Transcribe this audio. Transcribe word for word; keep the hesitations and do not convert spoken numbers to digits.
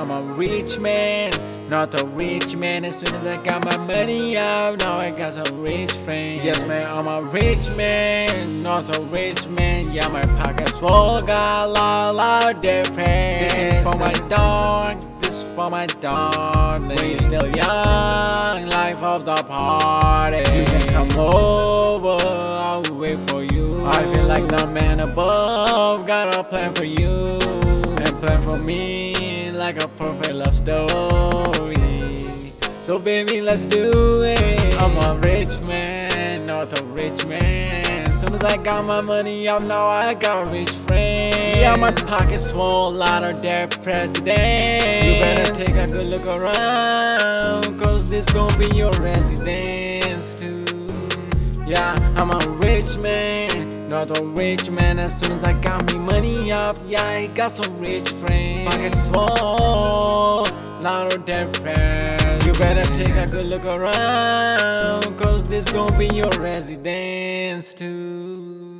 I'm a rich man, not a rich man. As soon as I got my money up, now I got some rich friends. Yes man, I'm a rich man, not a rich man. Yeah, my pockets full, got a lot, lot of depressed. This is for my dog, this is for my dog. When you're still young, life of the party. You can come over, I'll wait for you. I feel like the man above got a plan for you, and plan for me like a perfect love story. So baby, let's do it. I'm a rich man, not a rich man. Soon as I got my money up, now I got a rich friend. Yeah, my pockets full, lot of debt president. You better take a good look around, cause this gon' be your residence too. Yeah, I'm a rich man, not a rich man. As soon as I got me money up, yeah, I got some rich friends. Pockets full, lot of debt press. You better take a good look around, cause this gon' be your residence too.